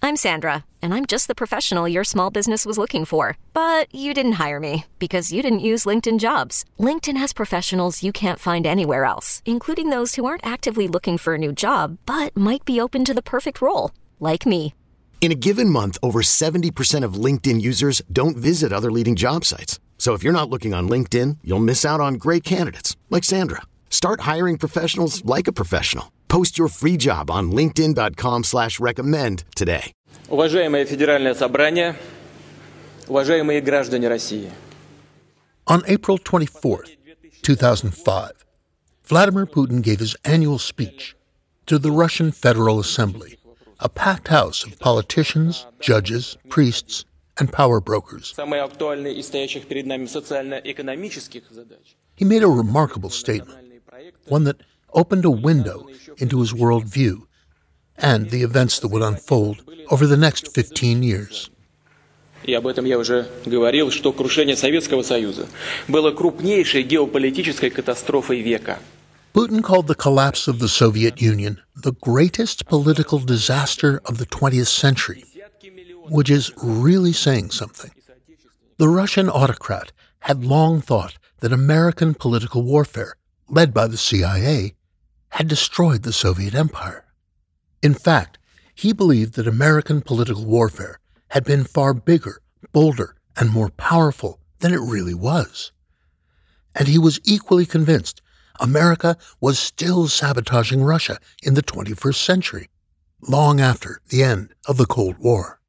I'm Sandra, and I'm just the professional your small business was looking for. But you didn't hire me because you didn't use LinkedIn Jobs. LinkedIn has professionals you can't find anywhere else, including those who aren't actively looking for a new job, but might be open to the perfect role, like me. In a given month, over 70% of LinkedIn users don't visit other leading job sites. So if you're not looking on LinkedIn, you'll miss out on great candidates like Sandra. Start hiring professionals like a professional. Post your free job on linkedin.com/recommend today. Уважаемое Федеральное собрание, уважаемые граждане России. On April 24th, 2005, Vladimir Putin gave his annual speech to the Russian Federal Assembly, a packed house of politicians, judges, priests, and power brokers. Самые актуальные из стоящих перед нами социально-экономических задач. He made a remarkable statement, one that opened a window into his worldview and the events that would unfold over the next 15 years. И об этом я уже говорил, что крушение Советского Союза было крупнейшей геополитической катастрофой века. Putin called the collapse of the Soviet Union the greatest political disaster of the 20th century, which is really saying something. The Russian autocrat had long thought that American political warfare, led by the CIA, had destroyed the Soviet Empire. In fact, he believed that American political warfare had been far bigger, bolder, and more powerful than it really was. And he was equally convinced America was still sabotaging Russia in the 21st century, long after the end of the Cold War.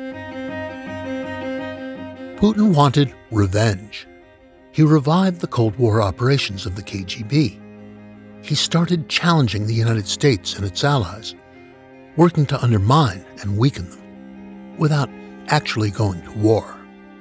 Putin wanted revenge. He revived the Cold War operations of the KGB. He started challenging the United States and its allies, working to undermine and weaken them, without actually going to war.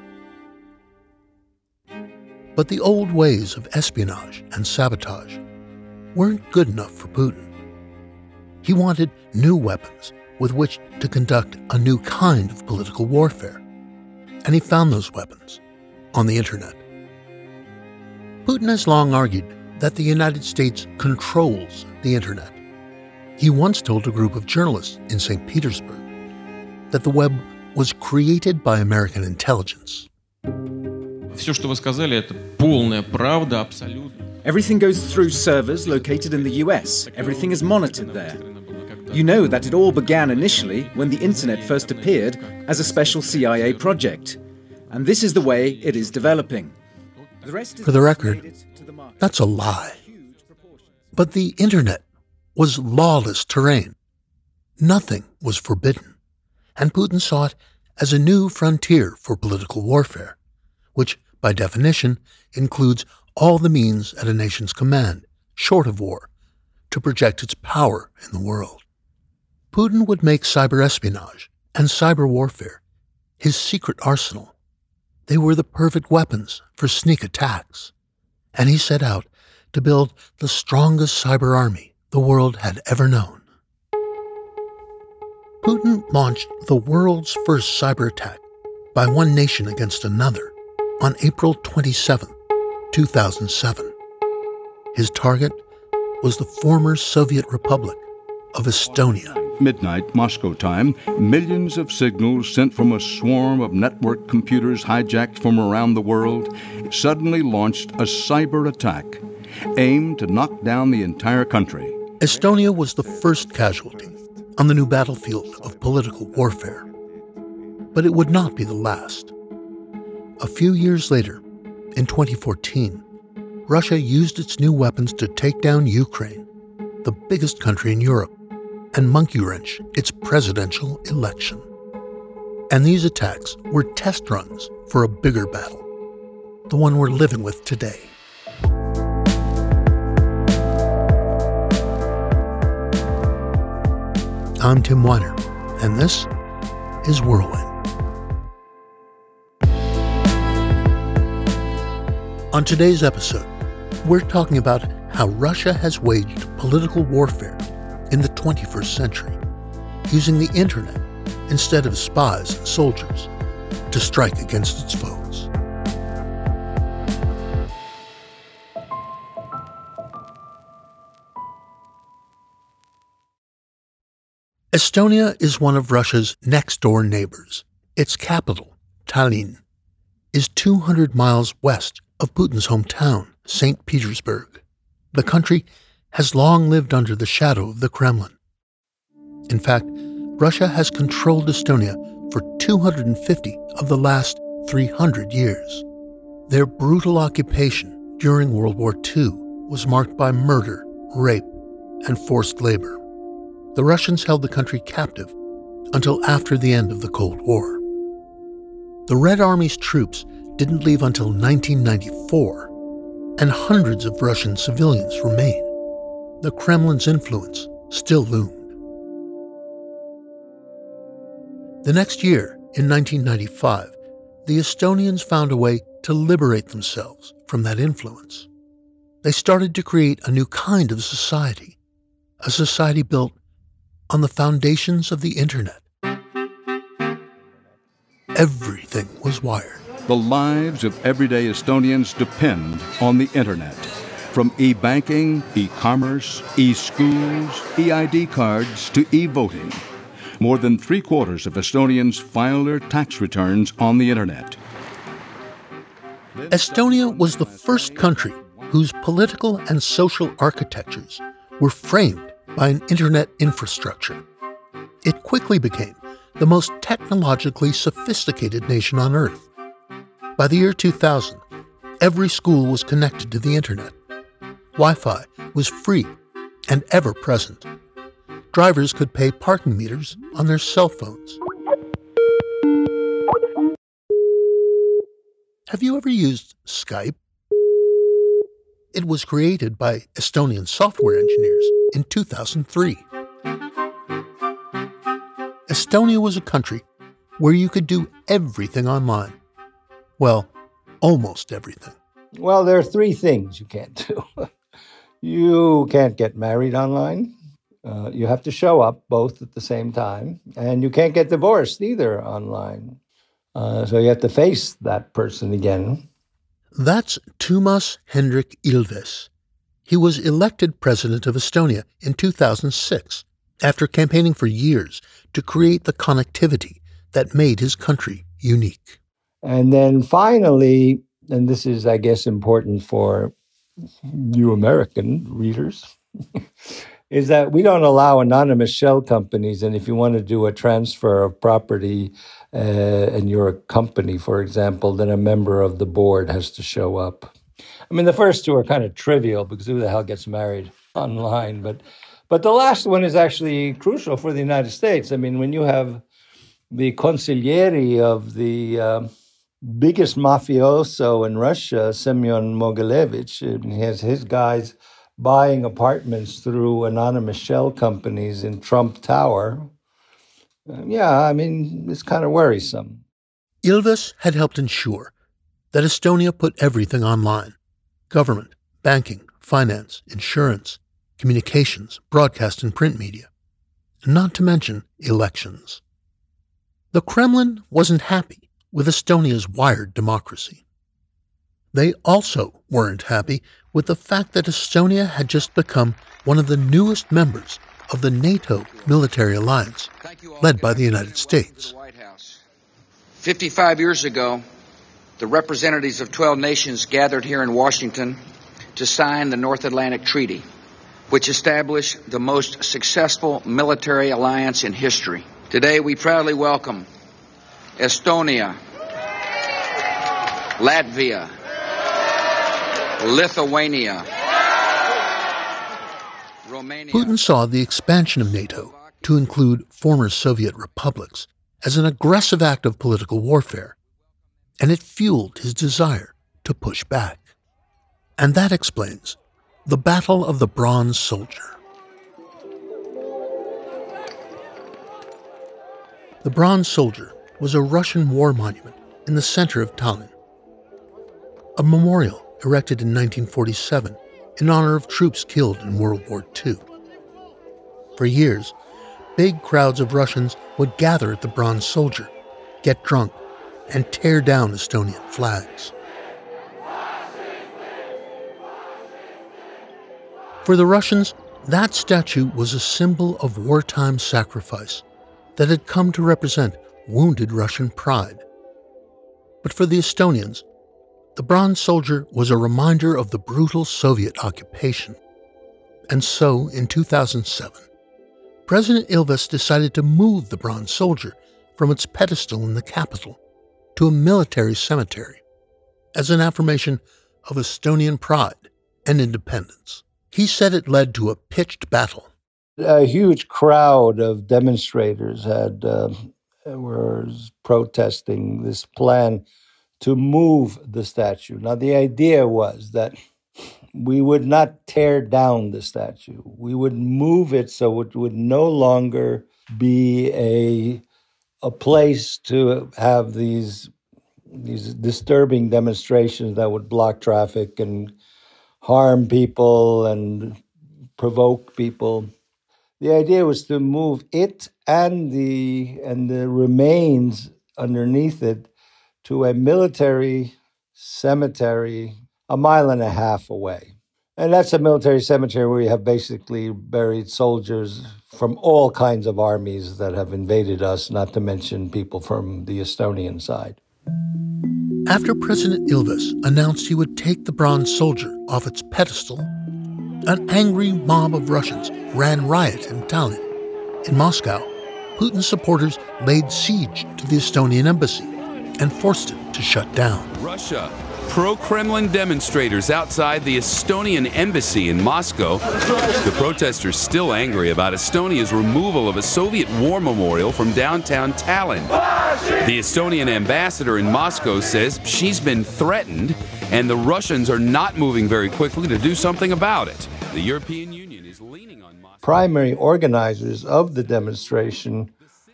But the old ways of espionage and sabotage weren't good enough for Putin. He wanted new weapons with which to conduct a new kind of political warfare, and he found those weapons on the internet. Putin has long argued that the United States controls the internet. He once told a group of journalists in St. Petersburg that the web was created by American intelligence. Все, что вы сказали, это полная правда, абсолютно. Everything goes through servers located in the US. Everything is monitored there. You know that it all began initially when the internet first appeared as a special CIA project. And this is the way it is developing. For the record, that's a lie. But the internet was lawless terrain. Nothing was forbidden, and Putin saw it as a new frontier for political warfare, which, by definition, includes all the means at a nation's command, short of war, to project its power in the world. Putin would make cyber espionage and cyber warfare his secret arsenal. They were the perfect weapons for sneak attacks, and he set out to build the strongest cyber army the world had ever known. Putin launched the world's first cyber attack by one nation against another on April 27, 2007. His target was the former Soviet Republic of Estonia. Midnight Moscow time, millions of signals sent from a swarm of networked computers hijacked from around the world suddenly launched a cyber attack aimed to knock down the entire country. Estonia was the first casualty on the new battlefield of political warfare. But it would not be the last. A few years later, in 2014, Russia used its new weapons to take down Ukraine, the biggest country in Europe, and monkey-wrench its presidential election. And these attacks were test runs for a bigger battle, the one we're living with today. I'm Tim Weiner, and this is Whirlwind. On today's episode, we're talking about how Russia has waged political warfare in the 21st century, using the internet instead of spies and soldiers to strike against its foes. Estonia is one of Russia's next-door neighbors. Its capital, Tallinn, is 200 miles west of Putin's hometown, St. Petersburg. The country has long lived under the shadow of the Kremlin. In fact, Russia has controlled Estonia for 250 of the last 300 years. Their brutal occupation during World War II was marked by murder, rape, and forced labor. The Russians held the country captive until after the end of the Cold War. The Red Army's troops didn't leave until 1994, and hundreds of Russian civilians remain. The Kremlin's influence still loomed. The next year, in 1995, the Estonians found a way to liberate themselves from that influence. They started to create a new kind of society, a society built on the foundations of the internet. Everything was wired. The lives of everyday Estonians depend on the internet. From e-banking, e-commerce, e-schools, e-ID cards to e-voting. More than 3/4 of Estonians file their tax returns on the internet. Estonia was the first country whose political and social architectures were framed by an internet infrastructure. It quickly became the most technologically sophisticated nation on Earth. By the year 2000, every school was connected to the internet. Wi-Fi was free and ever-present. Drivers could pay parking meters on their cell phones. Have you ever used Skype? It was created by Estonian software engineers in 2003. Estonia was a country where you could do everything online. Well, almost everything. Well, there are three things you can't do. You can't get married online. You have to show up both at the same time. And you can't get divorced either online. So you have to face that person again. That's Toomas Hendrik Ilves. He was elected president of Estonia in 2006 after campaigning for years to create the connectivity that made his country unique. And then finally, and this is, I guess, important for you American readers, is that we don't allow anonymous shell companies. And if you want to do a transfer of property and you're a company, for example, then a member of the board has to show up. I mean, the first two are kind of trivial because who the hell gets married online? But the last one is actually crucial for the United States. I mean, when you have the consigliere of the biggest mafioso in Russia, Semyon Mogilevich, and he has his guys buying apartments through anonymous shell companies in Trump Tower. It's kind of worrisome. Ilves had helped ensure that Estonia put everything online: government, banking, finance, insurance, communications, broadcast and print media, not to mention elections. The Kremlin wasn't happy with Estonia's wired democracy. They also weren't happy with the fact that Estonia had just become one of the newest members of the NATO military alliance, led by the United States. 55 years ago, the representatives of 12 nations gathered here in Washington to sign the North Atlantic Treaty, which established the most successful military alliance in history. Today, we proudly welcome Estonia, Latvia, Lithuania, Romania. Putin saw the expansion of NATO to include former Soviet republics as an aggressive act of political warfare, and it fueled his desire to push back. And that explains the Battle of the Bronze Soldier. The Bronze Soldier was a Russian war monument in the center of Tallinn. A memorial erected in 1947 in honor of troops killed in World War II. For years, big crowds of Russians would gather at the Bronze Soldier, get drunk, and tear down Estonian flags. For the Russians, That statue was a symbol of wartime sacrifice that had come to represent wounded Russian pride. But for the Estonians, the bronze soldier was a reminder of the brutal Soviet occupation. And so, in 2007, President Ilves decided to move the bronze soldier from its pedestal in the capital to a military cemetery as an affirmation of Estonian pride and independence. He said it led to a pitched battle. A huge crowd of demonstrators were protesting this plan to move the statue. Now, the idea was that we would not tear down the statue. We would move it so it would no longer be a place to have these disturbing demonstrations that would block traffic and harm people and provoke people. The idea was to move it and the remains underneath it to a military cemetery 1.5 miles away. And that's a military cemetery where we have basically buried soldiers from all kinds of armies that have invaded us, not to mention people from the Estonian side. After President Ilves announced he would take the bronze soldier off its pedestal, an angry mob of Russians ran riot in Tallinn. In Moscow, Putin's supporters laid siege to the Estonian embassy and forced it to shut down. Russia. Pro-Kremlin demonstrators outside the Estonian embassy in Moscow. The protesters still angry about Estonia's removal of a Soviet war memorial from downtown Tallinn. The Estonian ambassador in Moscow says she's been threatened and the Russians are not moving very quickly to do something about it. The European Union is leaning on Moscow. Primary organizers of the demonstration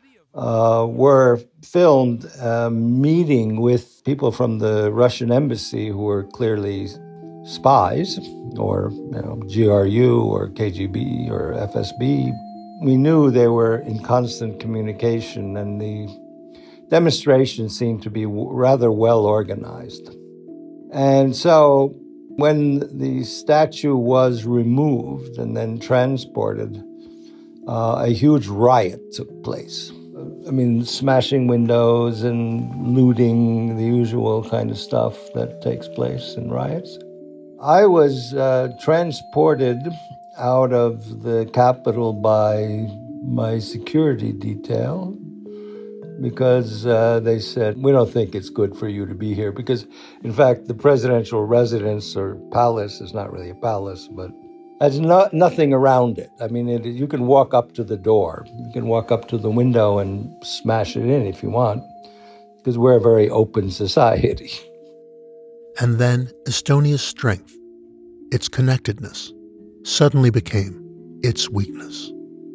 were filmed meeting with people from the Russian embassy who were clearly spies, or GRU or KGB or FSB. We knew they were in constant communication, and the demonstration seemed to be rather well organized. And so when the statue was removed and then transported, a huge riot took place. Smashing windows and looting, the usual kind of stuff that takes place in riots. I was transported out of the capital by my security detail because they said, we don't think it's good for you to be here. Because, in fact, the presidential residence or palace is not really a palace, but there's nothing around it. You can walk up to the door. You can walk up to the window and smash it in if you want, because we're a very open society. And then Estonia's strength, its connectedness, suddenly became its weakness.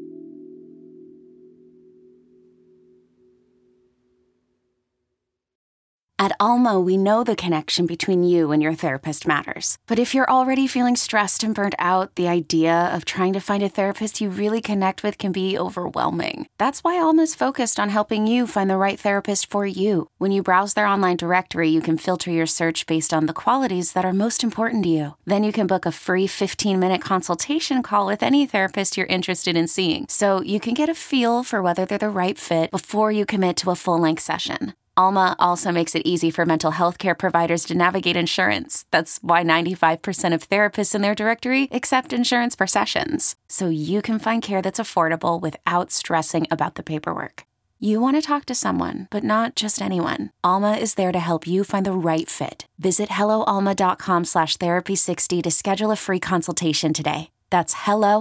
At Alma, we know the connection between you and your therapist matters. But if you're already feeling stressed and burnt out, the idea of trying to find a therapist you really connect with can be overwhelming. That's why Alma's focused on helping you find the right therapist for you. When you browse their online directory, you can filter your search based on the qualities that are most important to you. Then you can book a free 15-minute consultation call with any therapist you're interested in seeing, so you can get a feel for whether they're the right fit before you commit to a full-length session. Alma also makes it easy for mental health care providers to navigate insurance. That's why 95% of therapists in their directory accept insurance for sessions, so you can find care that's affordable without stressing about the paperwork. You want to talk to someone, but not just anyone. Alma is there to help you find the right fit. Visit helloalma.com/therapy60 to schedule a free consultation today. That's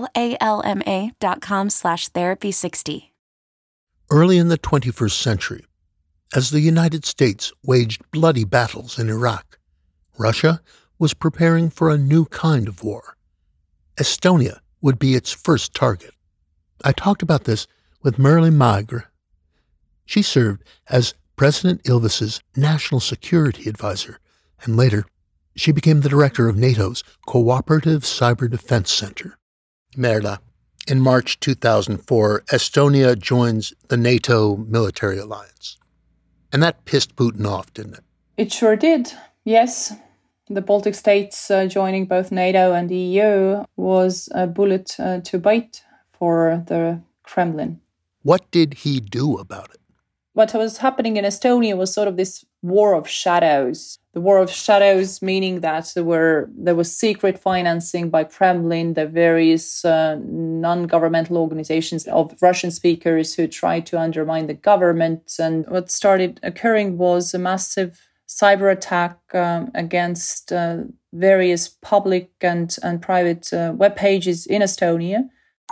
helloalma.com/therapy60. Early in the 21st century, as the United States waged bloody battles in Iraq, Russia was preparing for a new kind of war. Estonia would be its first target. I talked about this with Merle Magre. She served as President Ilves's national security advisor, and later she became the director of NATO's Cooperative Cyber Defense Center. Merle, in March 2004, Estonia joins the NATO military alliance. And that pissed Putin off, didn't it? It sure did, yes. The Baltic states joining both NATO and the EU was a bullet to bite for the Kremlin. What did he do about it? What was happening in Estonia was sort of this war of shadows. The war of shadows meaning that there was secret financing by Kremlin, the various non-governmental organizations of Russian speakers who tried to undermine the government. And what started occurring was a massive cyber attack against various public and private web pages in Estonia.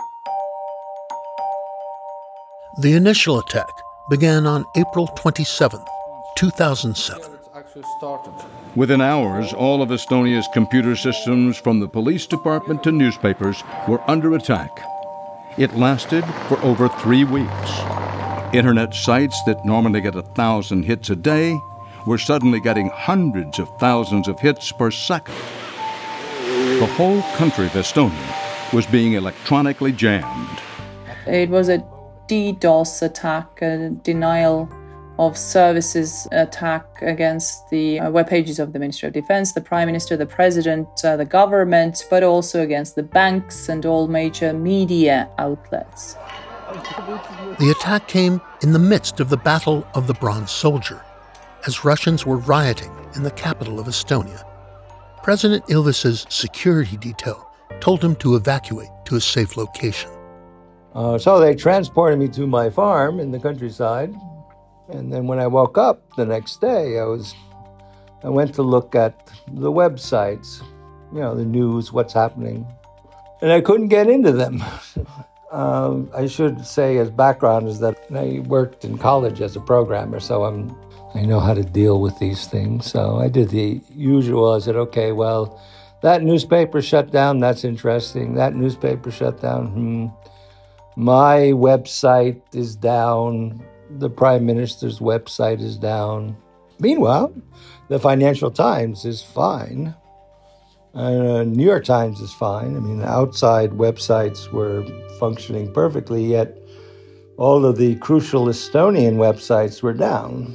The initial attack began on April 27, 2007. Within hours, all of Estonia's computer systems, from the police department to newspapers, were under attack. It lasted for over 3 weeks. Internet sites that normally get 1,000 hits a day were suddenly getting hundreds of thousands of hits per second. The whole country of Estonia was being electronically jammed. It was a DDoS attack, a denial of services attack against the web pages of the Ministry of Defense, the Prime Minister, the President, the government, but also against the banks and all major media outlets. The attack came in the midst of the Battle of the Bronze Soldier, as Russians were rioting in the capital of Estonia. President Ilves's security detail told him to evacuate to a safe location. So they transported me to my farm in the countryside. And then when I woke up the next day, I went to look at the websites, the news, what's happening. And I couldn't get into them. I should say as background is that I worked in college as a programmer, so I know how to deal with these things. So I did the usual. I said, okay, well, that newspaper shut down. That's interesting. That newspaper shut down. My website is down. The Prime Minister's website is down. Meanwhile, the Financial Times is fine. New York Times is fine. I mean, outside websites were functioning perfectly, yet all of the crucial Estonian websites were down.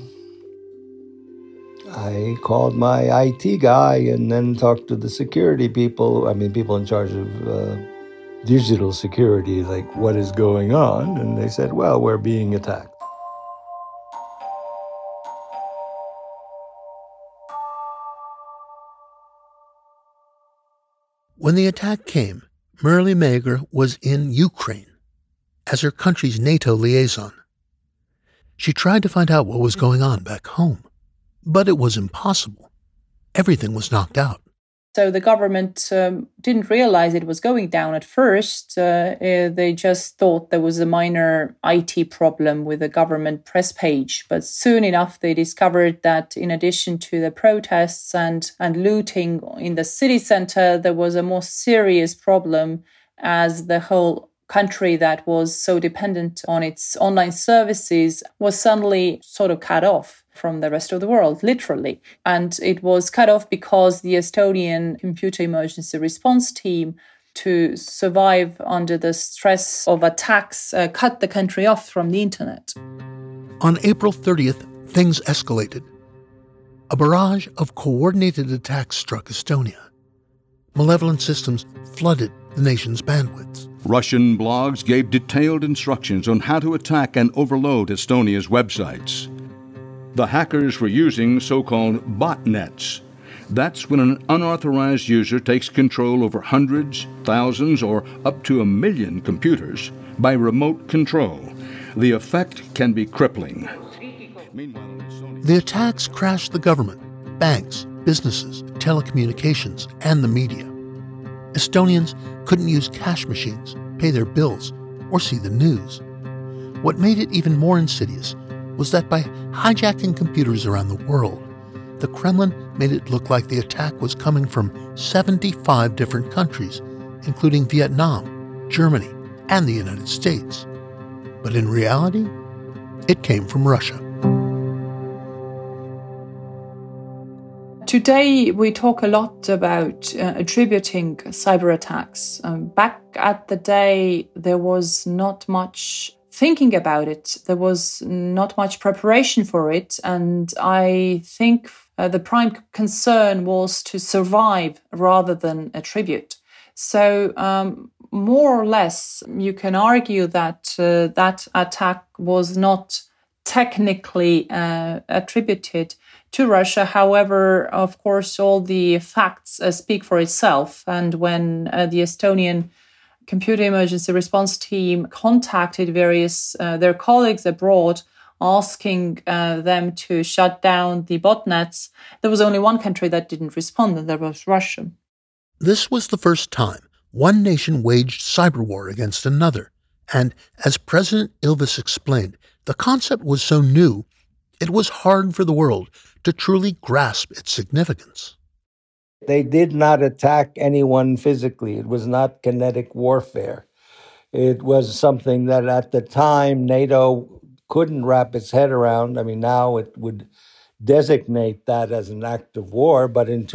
I called my IT guy and then talked to the security people, people in charge of digital security, like what is going on? And they said, well, we're being attacked. When the attack came, Merle Mager was in Ukraine as her country's NATO liaison. She tried to find out what was going on back home, but it was impossible. Everything was knocked out. So the government didn't realize it was going down at first. They just thought there was a minor IT problem with the government press page. But soon enough, they discovered that in addition to the protests and looting in the city center, there was a more serious problem as the whole country that was so dependent on its online services was suddenly sort of cut off from the rest of the world, literally. And it was cut off because the Estonian Computer Emergency Response Team, to survive under the stress of attacks, cut the country off from the internet. On April 30th, things escalated. A barrage of coordinated attacks struck Estonia. Malevolent systems flooded the nation's bandwidths. Russian blogs gave detailed instructions on how to attack and overload Estonia's websites. The hackers were using so-called botnets. That's when an unauthorized user takes control over hundreds, thousands, or up to 1 million computers by remote control. The effect can be crippling. The attacks crashed the government, banks, businesses, telecommunications, and the media. Estonians couldn't use cash machines, pay their bills, or see the news. What made it even more insidious was that by hijacking computers around the world, the Kremlin made it look like the attack was coming from 75 different countries, including Vietnam, Germany, and the United States. But in reality, it came from Russia. Today, we talk a lot about attributing cyber attacks. Back at the day, there was not much thinking about it. There was not much preparation for it. And I think the prime concern was to survive rather than attribute. So more or less, you can argue that that attack was not technically attributed to Russia. However, of course, all the facts speak for itself. And when the Estonian Computer Emergency Response Team contacted various their colleagues abroad, asking them to shut down the botnets, there was only one country that didn't respond, and that was Russia. This was the first time one nation waged cyber war against another. And as President Ilves explained, the concept was so new, it was hard for the world to truly grasp its significance. They did not attack anyone physically. It was not kinetic warfare. It was something that at the time NATO couldn't wrap its head around. I mean, now it would designate that as an act of war, but in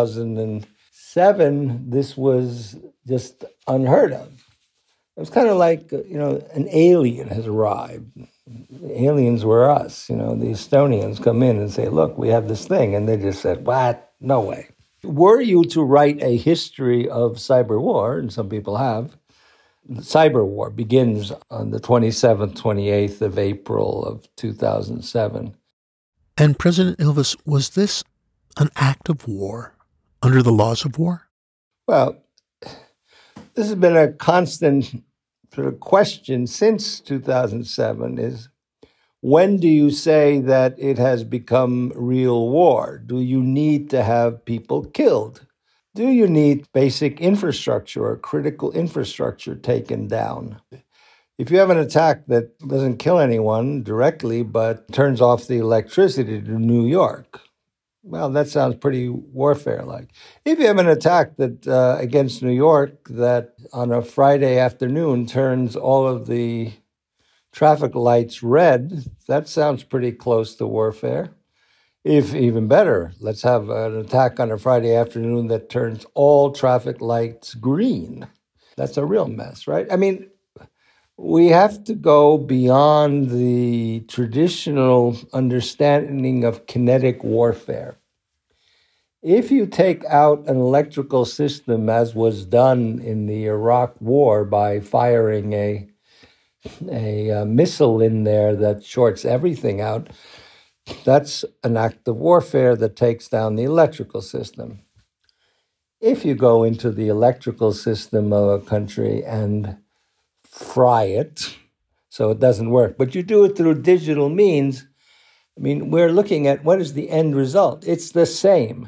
2007, this was just unheard of. It was kind of like, an alien has arrived. Aliens were us. The Estonians come in and say, look, we have this thing. And they just said, what? No way. Were you to write a history of cyber war, and some people have, cyber war begins on the 27th, 28th of April of 2007. And President Ilves, was this an act of war under the laws of war? Well, this has been a constant sort of question since 2007 is, when do you say that it has become real war? Do you need to have people killed? Do you need basic infrastructure or critical infrastructure taken down? If you have an attack that doesn't kill anyone directly but turns off the electricity to New York, well, that sounds pretty warfare-like. If you have an attack that against New York that on a Friday afternoon turns all of the traffic lights red, that sounds pretty close to warfare. If even better, let's have an attack on a Friday afternoon that turns all traffic lights green. That's a real mess, right? I mean, we have to go beyond the traditional understanding of kinetic warfare. If you take out an electrical system, as was done in the Iraq War by firing a missile in there that shorts everything out, that's an act of warfare that takes down the electrical system. If you go into the electrical system of a country and fry it so it doesn't work, but you do it through digital means, I mean, we're looking at what is the end result. It's the same.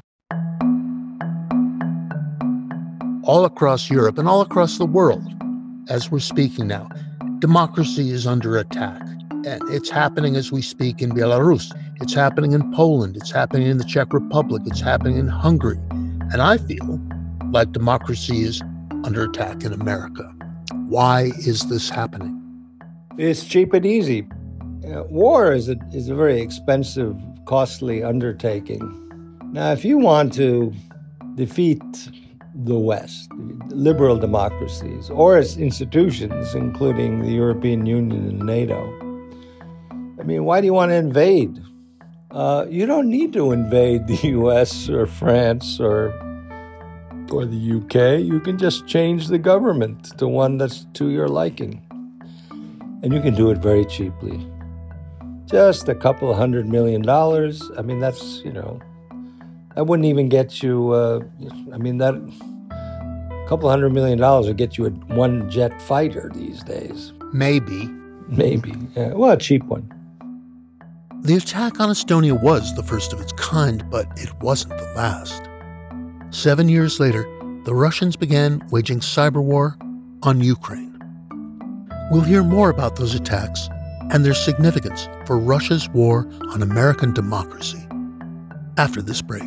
All across Europe and all across the world, as we're speaking now, democracy is under attack. And it's happening as we speak in Belarus. It's happening in Poland. It's happening in the Czech Republic. It's happening in Hungary. And I feel like democracy is under attack in America. Why is this happening? It's cheap and easy. War is a very expensive, costly undertaking. Now, if you want to defeat the West, liberal democracies, or its institutions, including the European Union and NATO, I mean, why do you want to invade? You don't need to invade the US or France or the UK. You can just change the government to one that's to your liking. And you can do it very cheaply. Just a couple of $100 million. I mean, that's, that wouldn't even get you, that couple $100 million would get you one jet fighter these days. Maybe. Yeah. Well, a cheap one. The attack on Estonia was the first of its kind, but it wasn't the last. 7 years later, the Russians began waging cyber war on Ukraine. We'll hear more about those attacks and their significance for Russia's war on American democracy after this break.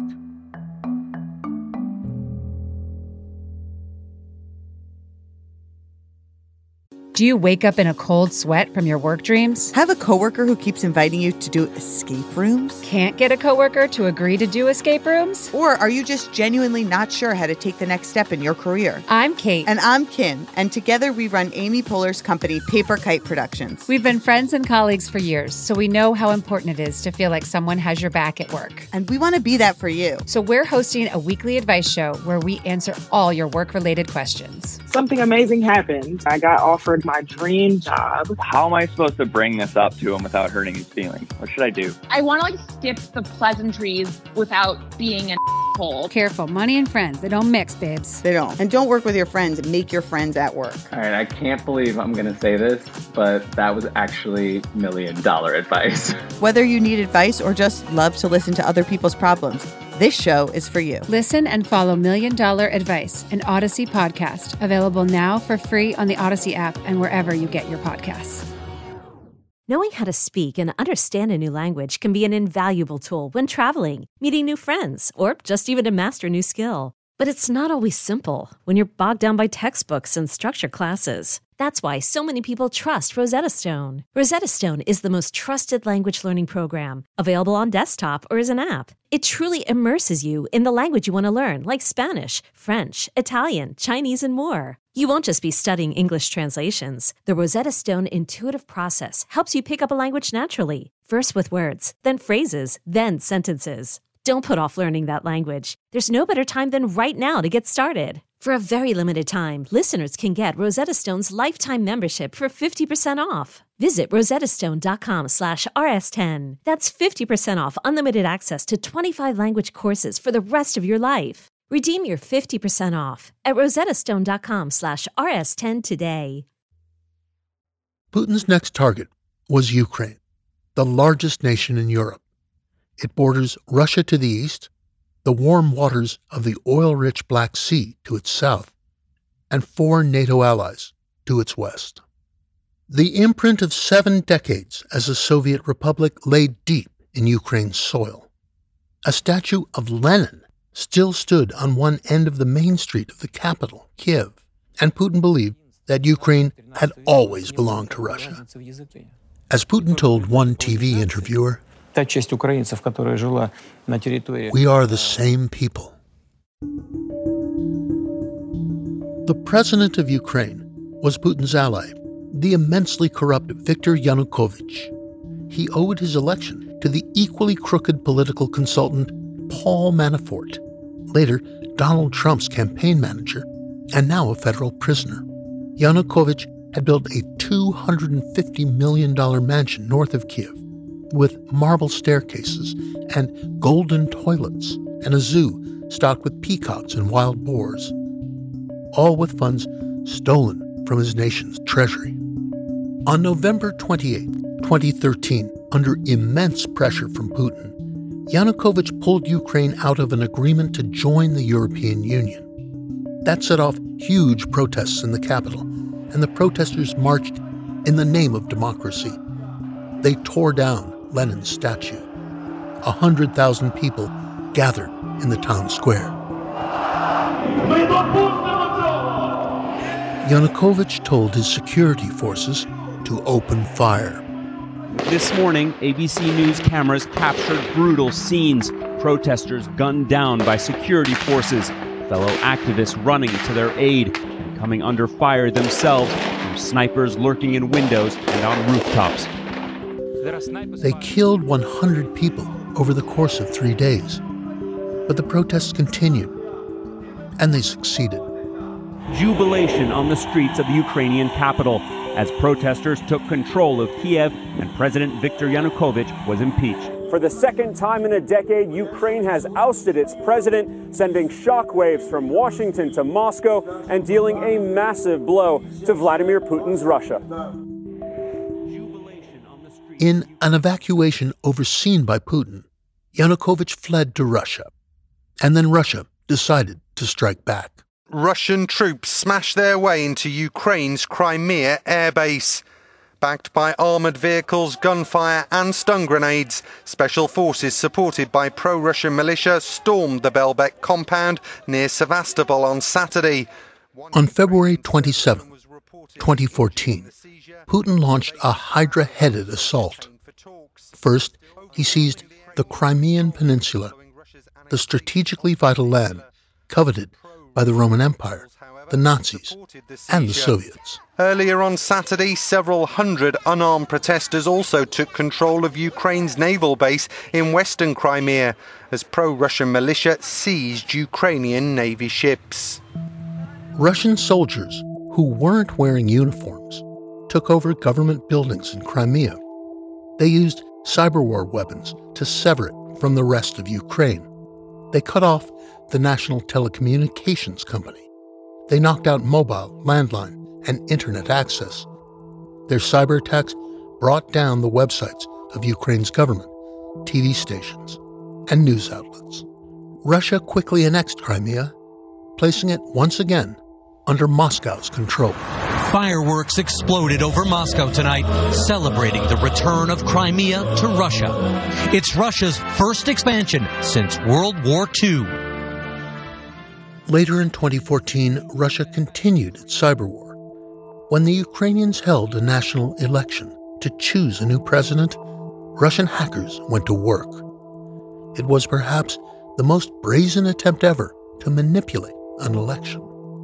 Do you wake up in a cold sweat from your work dreams? Have a coworker who keeps inviting you to do escape rooms? Can't get a coworker to agree to do escape rooms? Or are you just genuinely not sure how to take the next step in your career? I'm Kate. And I'm Kim. And together we run Amy Poehler's company, Paper Kite Productions. We've been friends and colleagues for years, so we know how important it is to feel like someone has your back at work. And we want to be that for you. So we're hosting a weekly advice show where we answer all your work-related questions. Something amazing happened. I got offered my dream job. How am I supposed to bring this up to him without hurting his feelings? What should I do? I want to skip the pleasantries without being an asshole. Careful, money and friends, they don't mix, babes. They don't. And don't work with your friends. Make your friends at work. All right, I can't believe I'm going to say this, but that was actually $1 million advice. Whether you need advice or just love to listen to other people's problems, this show is for you. Listen and follow $1 Million Advice, an Odyssey podcast, available now for free on the Odyssey app and wherever you get your podcasts. Knowing how to speak and understand a new language can be an invaluable tool when traveling, meeting new friends, or just even to master a new skill. But it's not always simple when you're bogged down by textbooks and structured classes. That's why so many people trust Rosetta Stone. Rosetta Stone is the most trusted language learning program, available on desktop or as an app. It truly immerses you in the language you want to learn, like Spanish, French, Italian, Chinese, and more. You won't just be studying English translations. The Rosetta Stone intuitive process helps you pick up a language naturally, first with words, then phrases, then sentences. Don't put off learning that language. There's no better time than right now to get started. For a very limited time, listeners can get Rosetta Stone's lifetime membership for 50% off. Visit rosettastone.com/rs10. That's 50% off unlimited access to 25 language courses for the rest of your life. Redeem your 50% off at rosettastone.com/rs10 today. Putin's next target was Ukraine, the largest nation in Europe. It borders Russia to the east, the warm waters of the oil-rich Black Sea to its south, and 4 NATO allies to its west. The imprint of 7 decades as a Soviet republic lay deep in Ukraine's soil. A statue of Lenin still stood on one end of the main street of the capital, Kiev, and Putin believed that Ukraine had always belonged to Russia. As Putin told one TV interviewer, "We are the same people." The president of Ukraine was Putin's ally, the immensely corrupt Viktor Yanukovych. He owed his election to the equally crooked political consultant Paul Manafort, later Donald Trump's campaign manager, and now a federal prisoner. Yanukovych had built a $250 million mansion north of Kiev, with marble staircases and golden toilets and a zoo stocked with peacocks and wild boars, all with funds stolen from his nation's treasury. On November 28, 2013, under immense pressure from Putin, Yanukovych pulled Ukraine out of an agreement to join the European Union. That set off huge protests in the capital, and the protesters marched in the name of democracy. They tore down Lenin's statue. 100,000 people gathered in the town square. Yanukovych told his security forces to open fire. This morning, ABC News cameras captured brutal scenes. Protesters gunned down by security forces, fellow activists running to their aid, and coming under fire themselves from snipers lurking in windows and on rooftops. They killed 100 people over the course of 3 days. But the protests continued, and they succeeded. Jubilation on the streets of the Ukrainian capital as protesters took control of Kiev and President Viktor Yanukovych was impeached. For the second time in a decade, Ukraine has ousted its president, sending shockwaves from Washington to Moscow and dealing a massive blow to Vladimir Putin's Russia. In an evacuation overseen by Putin, Yanukovych fled to Russia, and then Russia decided to strike back. Russian troops smashed their way into Ukraine's Crimea airbase. Backed by armoured vehicles, gunfire and stun grenades, special forces supported by pro-Russian militia stormed the Belbek compound near Sevastopol on Saturday. On February 27th, 2014, Putin launched a Hydra-headed assault. First, he seized the Crimean Peninsula, the strategically vital land coveted by the Roman Empire, the Nazis, and the Soviets. Earlier on Saturday, several hundred unarmed protesters also took control of Ukraine's naval base in western Crimea as pro-Russian militia seized Ukrainian Navy ships. Russian soldiers who weren't wearing uniforms took over government buildings in Crimea. They used cyber war weapons to sever it from the rest of Ukraine. They cut off the National Telecommunications Company. They knocked out mobile, landline, and internet access. Their cyber attacks brought down the websites of Ukraine's government, TV stations, and news outlets. Russia quickly annexed Crimea, placing it once again under Moscow's control. Fireworks exploded over Moscow tonight, celebrating the return of Crimea to Russia. It's Russia's first expansion since World War II. Later in 2014, Russia continued its cyber war. When the Ukrainians held a national election to choose a new president, Russian hackers went to work. It was perhaps the most brazen attempt ever to manipulate an election.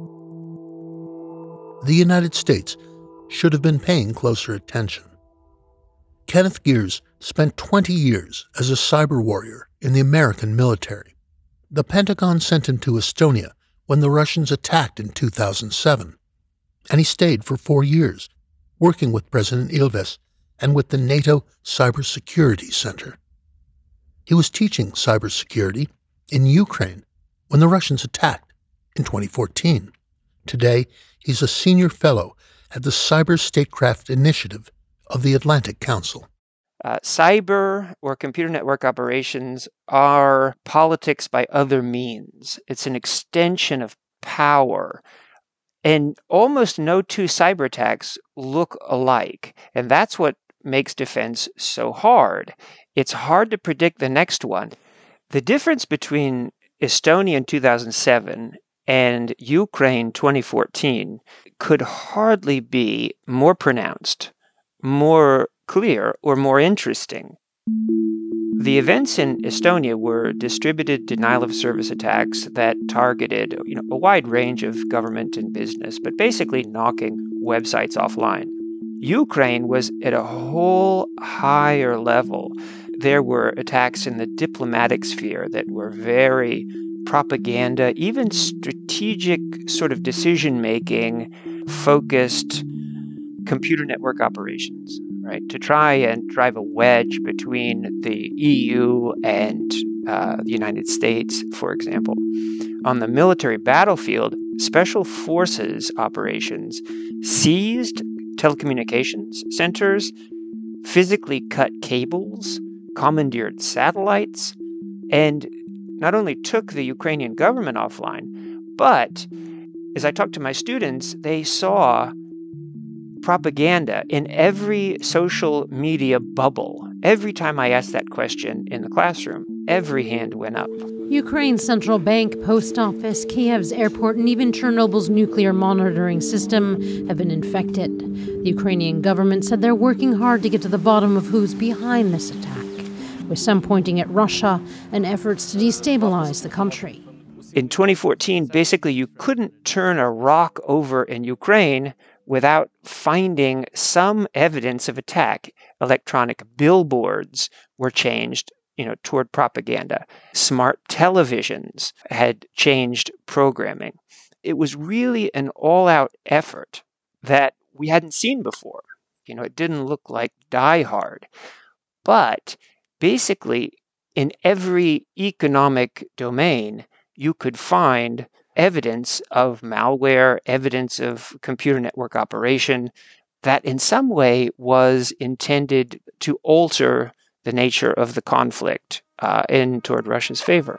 The United States should have been paying closer attention. Kenneth Gears spent 20 years as a cyber warrior in the American military. The Pentagon sent him to Estonia when the Russians attacked in 2007, and he stayed for 4 years, working with President Ilves and with the NATO Cybersecurity Center. He was teaching cybersecurity in Ukraine when the Russians attacked in 2014. Today, he's a senior fellow at the Cyber Statecraft Initiative of the Atlantic Council. Cyber or computer network operations are politics by other means. It's an extension of power. And almost no two cyber attacks look alike. And that's what makes defense so hard. It's hard to predict the next one. The difference between Estonia in 2007 and Ukraine 2014 could hardly be more pronounced, more clear, or more interesting. The events in Estonia were distributed denial-of-service attacks that targeted, a wide range of government and business, but basically knocking websites offline. Ukraine was at a whole higher level. There were attacks in the diplomatic sphere that were very propaganda, even strategic sort of decision-making focused computer network operations, right, to try and drive a wedge between the EU and the United States, for example. On the military battlefield, special forces operations seized telecommunications centers, physically cut cables, commandeered satellites, and not only took the Ukrainian government offline, but as I talked to my students, they saw propaganda in every social media bubble. Every time I asked that question in the classroom, every hand went up. Ukraine's central bank, post office, Kiev's airport, and even Chernobyl's nuclear monitoring system have been infected. The Ukrainian government said they're working hard to get to the bottom of who's behind this attack, with some pointing at Russia and efforts to destabilize the country. In 2014, basically you couldn't turn a rock over in Ukraine without finding some evidence of attack. Electronic billboards were changed, toward propaganda. Smart televisions had changed programming. It was really an all-out effort that we hadn't seen before. It didn't look like Die Hard. But basically, in every economic domain, you could find evidence of malware, evidence of computer network operation that in some way was intended to alter the nature of the conflict toward Russia's favor.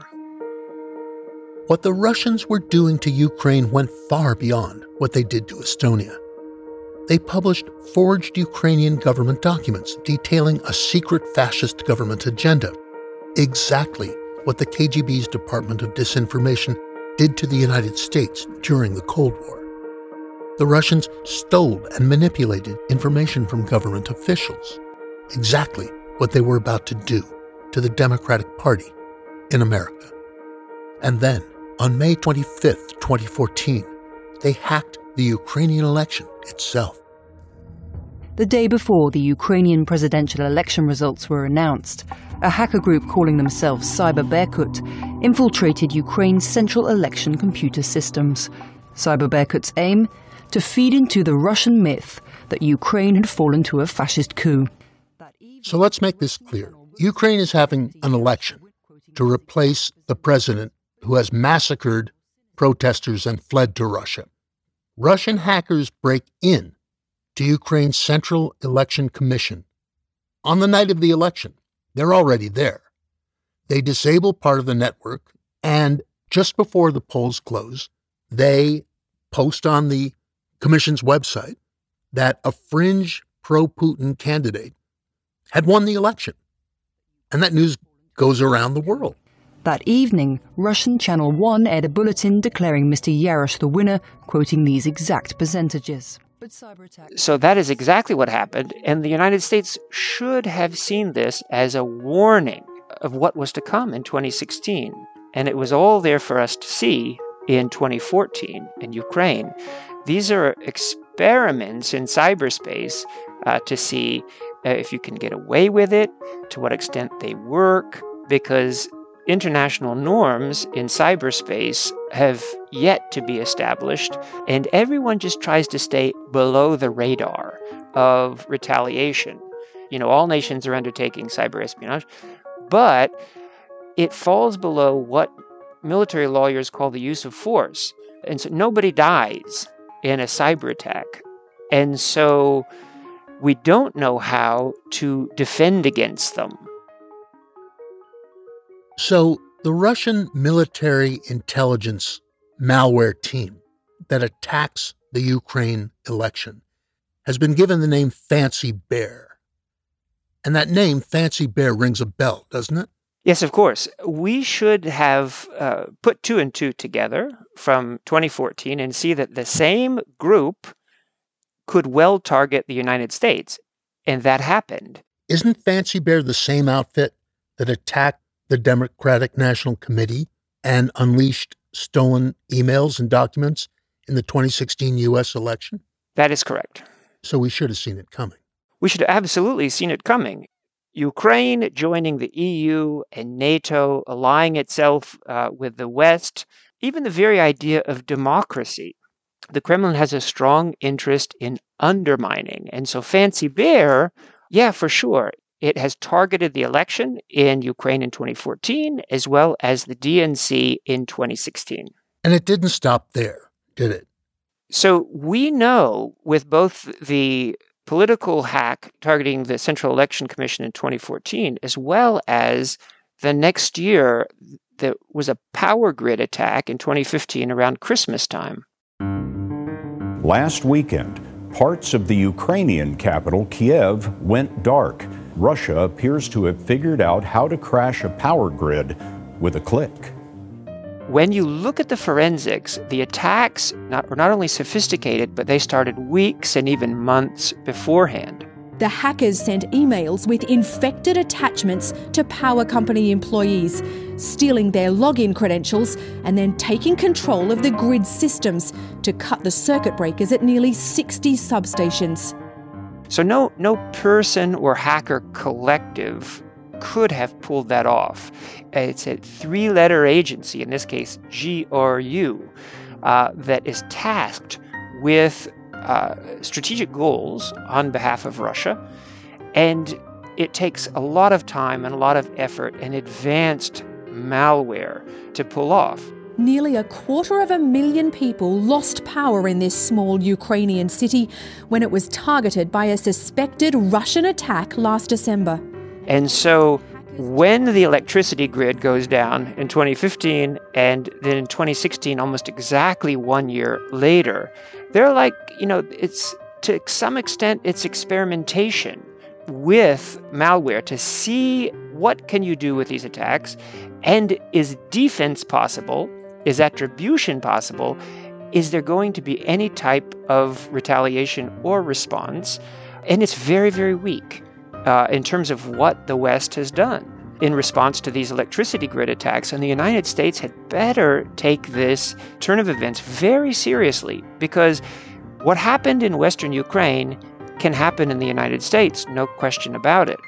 What the Russians were doing to Ukraine went far beyond what they did to Estonia. They published forged Ukrainian government documents detailing a secret fascist government agenda, exactly what the KGB's Department of Disinformation did to the United States during the Cold War. The Russians stole and manipulated information from government officials, exactly what they were about to do to the Democratic Party in America. And then, on May 25th, 2014, they hacked the Ukrainian election itself. The day before the Ukrainian presidential election results were announced, a hacker group calling themselves Cyber Berkut infiltrated Ukraine's central election computer systems. Cyber Berkut's aim? To feed into the Russian myth that Ukraine had fallen to a fascist coup. So let's make this clear. Ukraine is having an election to replace the president who has massacred protesters and fled to Russia. Russian hackers break in to Ukraine's Central Election Commission on the night of the election. They're already there. They disable part of the network, and just before the polls close, they post on the commission's website that a fringe pro-Putin candidate had won the election. And that news goes around the world. That evening, Russian Channel 1 aired a bulletin declaring Mr. Yarosh the winner, quoting these exact percentages. So that is exactly what happened, and the United States should have seen this as a warning of what was to come in 2016. And it was all there for us to see in 2014 in Ukraine. These are experiments in cyberspace to see if you can get away with it, to what extent they work, because international norms in cyberspace have yet to be established, and everyone just tries to stay below the radar of retaliation. You know, all nations are undertaking cyber espionage, but it falls below what military lawyers call the use of force. And so nobody dies in a cyber attack. And so we don't know how to defend against them. So the Russian military intelligence malware team that attacks the Ukraine election has been given the name Fancy Bear. And that name, Fancy Bear, rings a bell, doesn't it? Yes, of course. We should have put two and two together from 2014 and see that the same group could well target the United States. And that happened. Isn't Fancy Bear the same outfit that attacked the Democratic National Committee and unleashed stolen emails and documents in the 2016 U.S. election? That is correct. So we should have seen it coming. We should have absolutely seen it coming. Ukraine joining the EU and NATO, allying itself with the West, even the very idea of democracy. The Kremlin has a strong interest in undermining. And so Fancy Bear, yeah, for sure, it has targeted the election in Ukraine in 2014, as well as the DNC in 2016. And it didn't stop there, did it? So we know with both the political hack targeting the Central Election Commission in 2014, as well as the next year, there was a power grid attack in 2015 around Christmas time. Last weekend, parts of the Ukrainian capital, Kiev, went dark. Russia appears to have figured out how to crash a power grid with a click. When you look at the forensics, the attacks were not only sophisticated, but they started weeks and even months beforehand. The hackers sent emails with infected attachments to power company employees, stealing their login credentials and then taking control of the grid systems to cut the circuit breakers at nearly 60 substations. So no person or hacker collective could have pulled that off. It's a three-letter agency, in this case GRU, that is tasked with strategic goals on behalf of Russia. And it takes a lot of time and a lot of effort and advanced malware to pull off. Nearly 250,000 people lost power in this small Ukrainian city when it was targeted by a suspected Russian attack last December. And so when the electricity grid goes down in 2015 and then in 2016, almost exactly 1 year later, they're like, it's to some extent, it's experimentation with malware to see what can you do with these attacks, and is defense possible, is attribution possible, is there going to be any type of retaliation or response? And it's very, very weak in terms of what the West has done in response to these electricity grid attacks. And the United States had better take this turn of events very seriously, because what happened in Western Ukraine can happen in the United States, no question about it.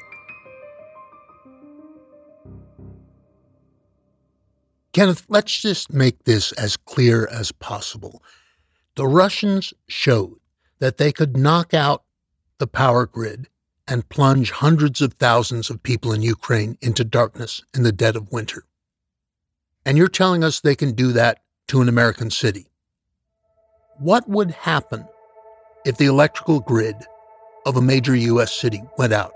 Kenneth, let's just make this as clear as possible. The Russians showed that they could knock out the power grid and plunge hundreds of thousands of people in Ukraine into darkness in the dead of winter. And you're telling us they can do that to an American city. What would happen if the electrical grid of a major U.S. city went out?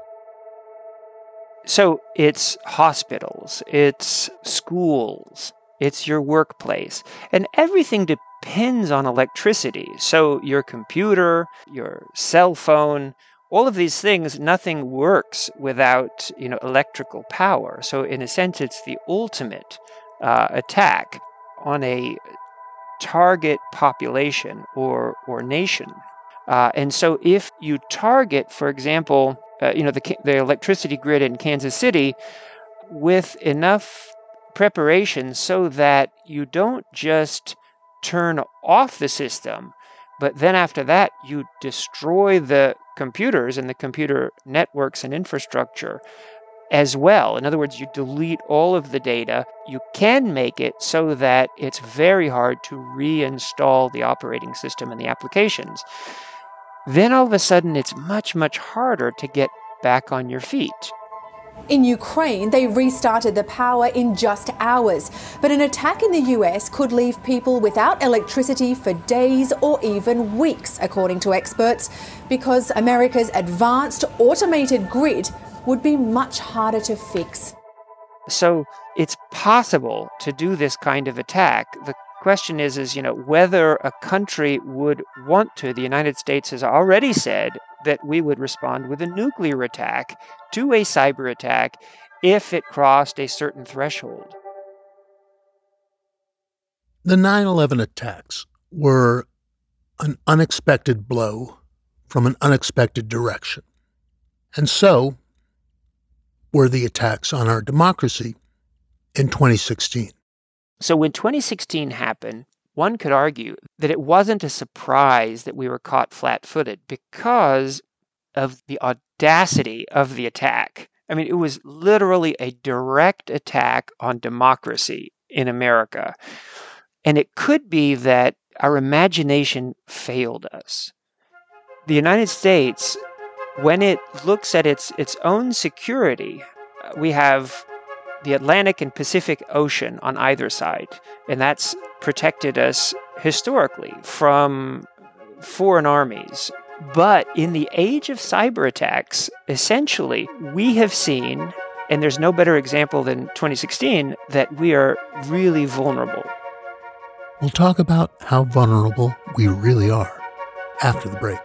So it's hospitals, it's schools, it's your workplace, and everything depends on electricity. So your computer, your cell phone, all of these things, nothing works without, electrical power. So in a sense, it's the ultimate attack on a target population or nation. And so if you target, for example, the electricity grid in Kansas City with enough preparation so that you don't just turn off the system, but then after that, you destroy the computers and the computer networks and infrastructure as well. In other words, you delete all of the data. You can make it so that it's very hard to reinstall the operating system and the applications. Then all of a sudden, it's much, much harder to get back on your feet. In Ukraine, they restarted the power in just hours. But an attack in the US could leave people without electricity for days or even weeks, according to experts, because America's advanced automated grid would be much harder to fix. So it's possible to do this kind of attack. The question is whether a country would want to. The United States has already said that we would respond with a nuclear attack to a cyber attack if it crossed a certain threshold. The 9/11 attacks were an unexpected blow from an unexpected direction. And so were the attacks on our democracy in 2016. So when 2016 happened, one could argue that it wasn't a surprise that we were caught flat-footed because of the audacity of the attack. I mean, it was literally a direct attack on democracy in America. And it could be that our imagination failed us. The United States, when it looks at its own security, we have the Atlantic and Pacific Ocean on either side, and that's protected us historically from foreign armies. But in the age of cyber attacks, essentially, we have seen, and there's no better example than 2016, that we are really vulnerable. We'll talk about how vulnerable we really are after the break.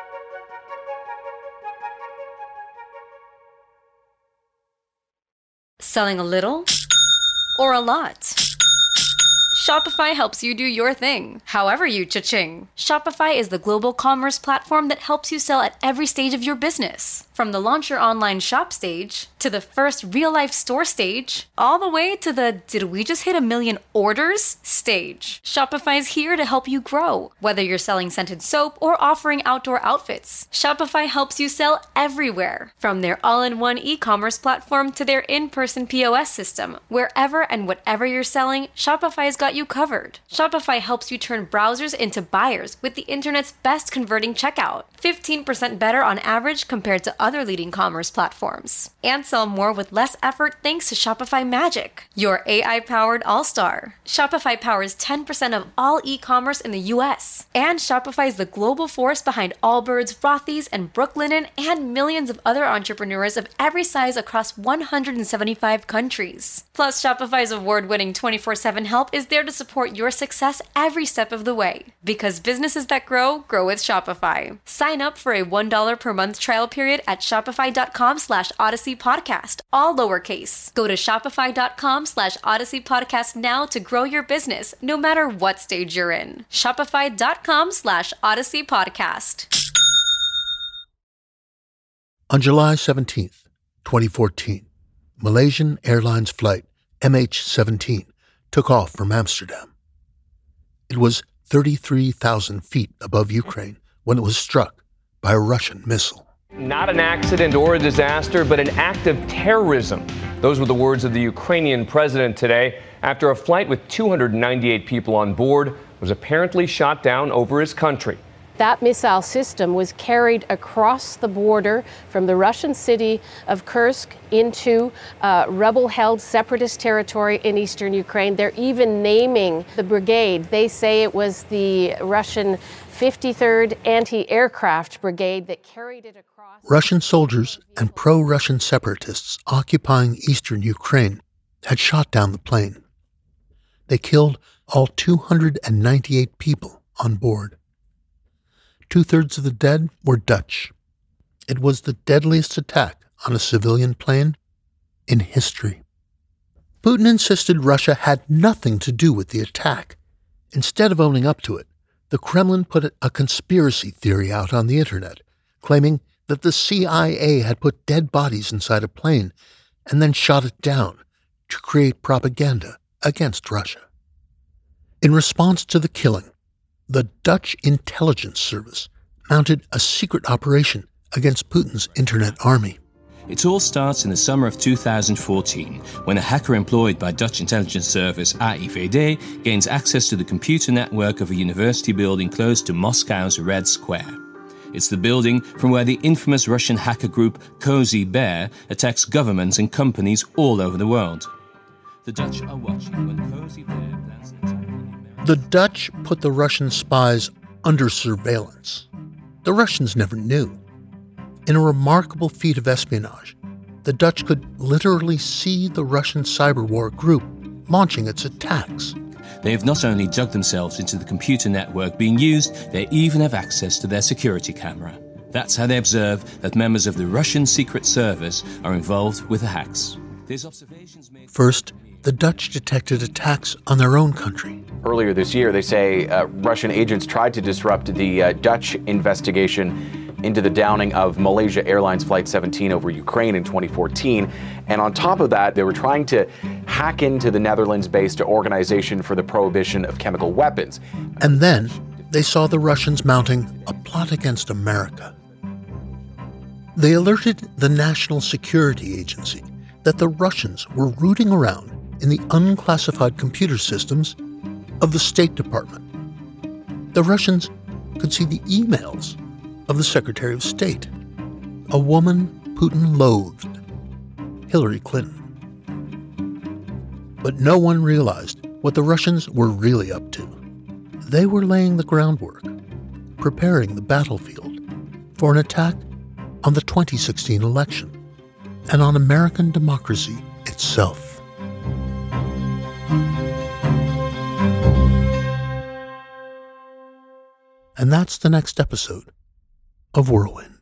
Selling a little or a lot? Shopify helps you do your thing, however you cha-ching. Shopify is the global commerce platform that helps you sell at every stage of your business. From the launch your online shop stage, to the first real-life store stage, all the way to the did we just hit 1 million orders stage. Shopify's here to help you grow. Whether you're selling scented soap or offering outdoor outfits, Shopify helps you sell everywhere. From their all-in-one e-commerce platform to their in-person POS system, wherever and whatever you're selling, Shopify's got you covered. Shopify helps you turn browsers into buyers with the internet's best converting checkout. 15% better on average compared to other leading commerce platforms. And sell more with less effort thanks to Shopify Magic, your AI-powered all-star. Shopify powers 10% of all e-commerce in the US. And Shopify is the global force behind Allbirds, Rothy's, and Brooklinen, and millions of other entrepreneurs of every size across 175 countries. Plus, Shopify's award-winning 24/7 help is there to support your success every step of the way. Because businesses that grow, grow with Shopify. Sign up for a $1 per month trial period at at shopify.com/Odyssey Podcast, all lowercase. Go to shopify.com/Odyssey Podcast now to grow your business, no matter what stage you're in. Shopify.com/Odyssey Podcast. On July 17th, 2014, Malaysian Airlines flight MH17 took off from Amsterdam. It was 33,000 feet above Ukraine when it was struck by a Russian missile. Not an accident or a disaster, but an act of terrorism. Those were the words of the Ukrainian president today after a flight with 298 people on board was apparently shot down over his country. That missile system was carried across the border from the Russian city of Kursk into rebel-held separatist territory in eastern Ukraine. They're even naming the brigade. They say it was the Russian 53rd Anti-Aircraft Brigade that carried it across. Russian soldiers and pro-Russian separatists occupying eastern Ukraine had shot down the plane. They killed all 298 people on board. 2/3 of the dead were Dutch. It was the deadliest attack on a civilian plane in history. Putin insisted Russia had nothing to do with the attack. Instead of owning up to it, the Kremlin put a conspiracy theory out on the internet, claiming that the CIA had put dead bodies inside a plane and then shot it down to create propaganda against Russia. In response to the killing, the Dutch intelligence service mounted a secret operation against Putin's internet army. It all starts in the summer of 2014, when a hacker employed by Dutch intelligence service AIVD gains access to the computer network of a university building close to Moscow's Red Square. It's the building from where the infamous Russian hacker group Cozy Bear attacks governments and companies all over the world. The Dutch are watching when Cozy Bear plans an attack. The Dutch put the Russian spies under surveillance. The Russians never knew. In a remarkable feat of espionage, the Dutch could literally see the Russian cyber war group launching its attacks. They have not only dug themselves into the computer network being used, they even have access to their security camera. That's how they observe that members of the Russian Secret Service are involved with the hacks. First, the Dutch detected attacks on their own country. Earlier this year, they say Russian agents tried to disrupt the Dutch investigation into the downing of Malaysia Airlines Flight 17 over Ukraine in 2014. And on top of that, they were trying to hack into the Netherlands-based Organization for the Prohibition of Chemical Weapons. And then they saw the Russians mounting a plot against America. They alerted the National Security Agency that the Russians were rooting around in the unclassified computer systems of the State Department. The Russians could see the emails of the Secretary of State, a woman Putin loathed, Hillary Clinton. But no one realized what the Russians were really up to. They were laying the groundwork, preparing the battlefield for an attack on the 2016 election and on American democracy itself. And that's the next episode of Whirlwind.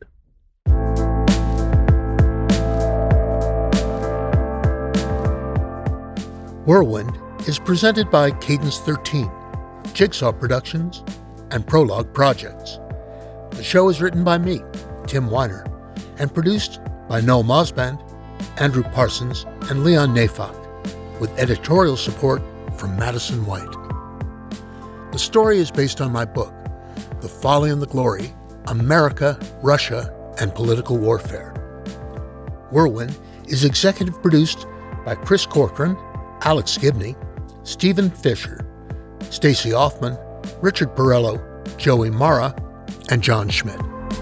Whirlwind is presented by Cadence 13, Jigsaw Productions, and Prologue Projects. The show is written by me, Tim Weiner, and produced by Noel Mosband, Andrew Parsons, and Leon Nafok, with editorial support from Madison White. The story is based on my book, The Folly and the Glory, America, Russia, and Political Warfare. Whirlwind is executive produced by Chris Corcoran, Alex Gibney, Stephen Fisher, Stacey Hoffman, Richard Perello, Joey Mara, and John Schmidt.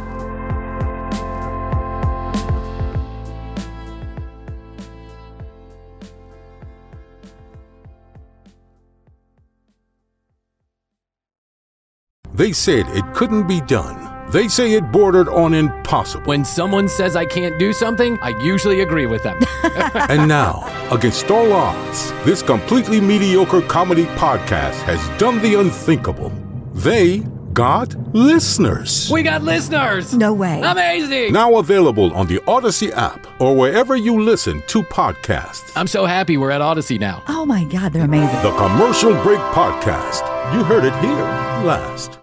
They said it couldn't be done. They say it bordered on impossible. When someone says I can't do something, I usually agree with them. And now, against all odds, this completely mediocre comedy podcast has done the unthinkable. They got listeners. We got listeners! No way. Amazing! Now available on the Odyssey app or wherever you listen to podcasts. I'm so happy we're at Odyssey now. Oh my God, they're amazing. The Commercial Break Podcast. You heard it here last.